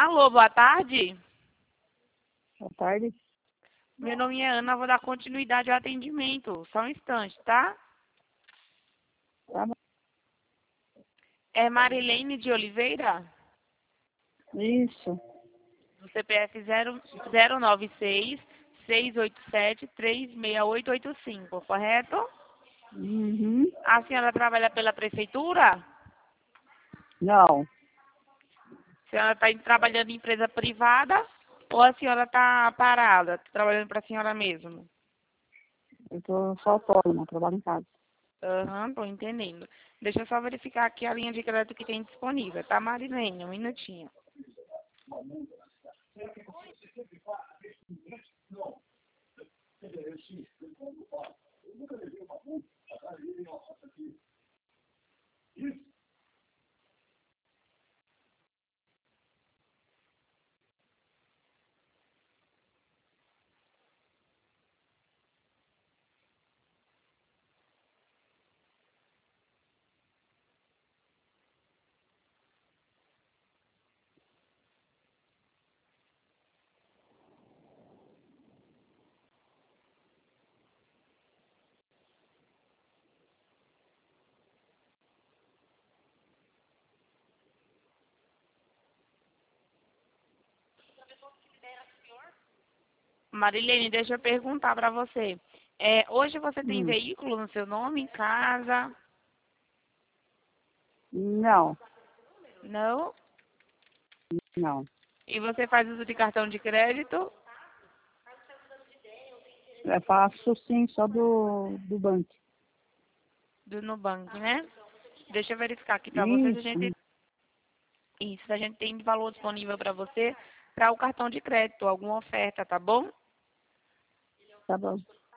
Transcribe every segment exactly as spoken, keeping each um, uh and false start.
Alô, boa tarde. Boa tarde. Meu nome é Ana, vou dar continuidade ao atendimento. Só um instante, tá? Tá bom. É Marilene de Oliveira? Isso. Do C P F zero nove seis, seis oito sete, três seis oito oito cinco, correto? Uhum. A senhora trabalha pela prefeitura? Não. A senhora está trabalhando em empresa privada ou a senhora está parada, tá trabalhando para a senhora mesmo? Eu tô só autônoma, trabalho em casa. Aham, tô entendendo. Deixa eu só verificar aqui a linha de crédito que tem disponível, tá, Marilene? Um minutinho. Marilene, deixa eu perguntar para você. É, hoje você tem Hum. veículo no seu nome, em casa? Não. Não? Não. E você faz uso de cartão de crédito? Eu faço sim, só do, do banco. Do Nubank, né? Deixa eu verificar aqui para você se a Isso. gente... Isso, se a gente tem valor disponível para você para o cartão de crédito, alguma oferta, tá bom? Tá bom.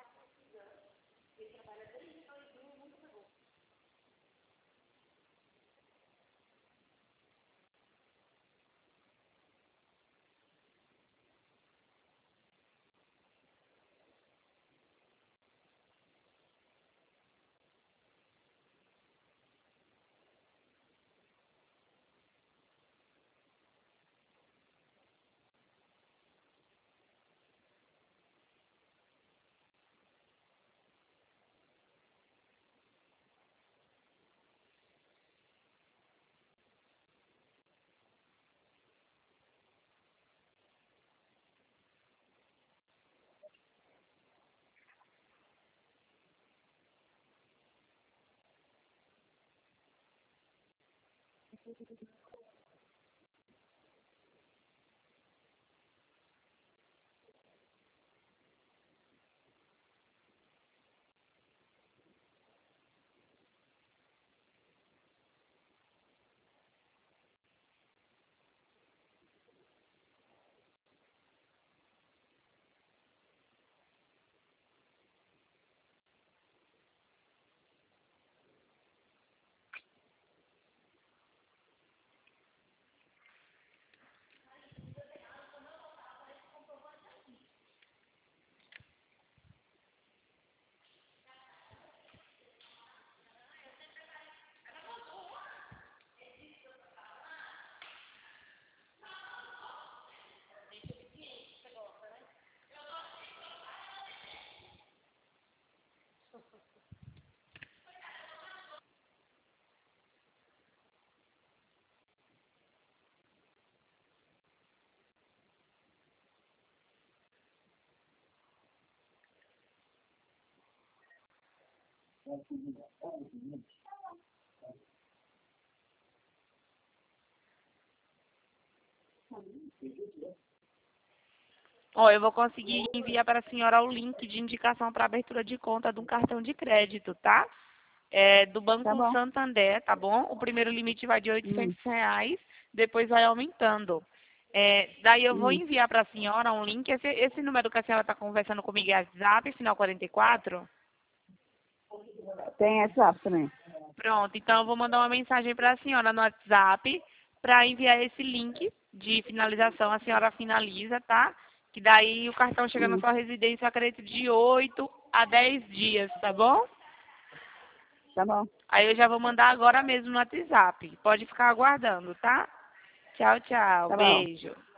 Ó, eu vou conseguir enviar para a senhora o link de indicação para abertura de conta de um cartão de crédito, tá? É, do Tá Banco bom. Santander, tá bom? O primeiro limite vai de Hum. oitocentos reais, depois vai aumentando. É, daí eu vou Hum. enviar para a senhora um link. Esse, esse número que a senhora está conversando comigo é WhatsApp, final quarenta e quatro? Tem WhatsApp também. Pronto, então eu vou mandar uma mensagem para a senhora no WhatsApp para enviar esse link de finalização. A senhora finaliza, tá? Que daí o cartão chega na Hum. sua residência, eu acredito, de oito a dez dias, tá bom? Tá bom. Aí eu já vou mandar agora mesmo no WhatsApp. Pode ficar aguardando, tá? Tchau, tchau. Tchau. Beijo.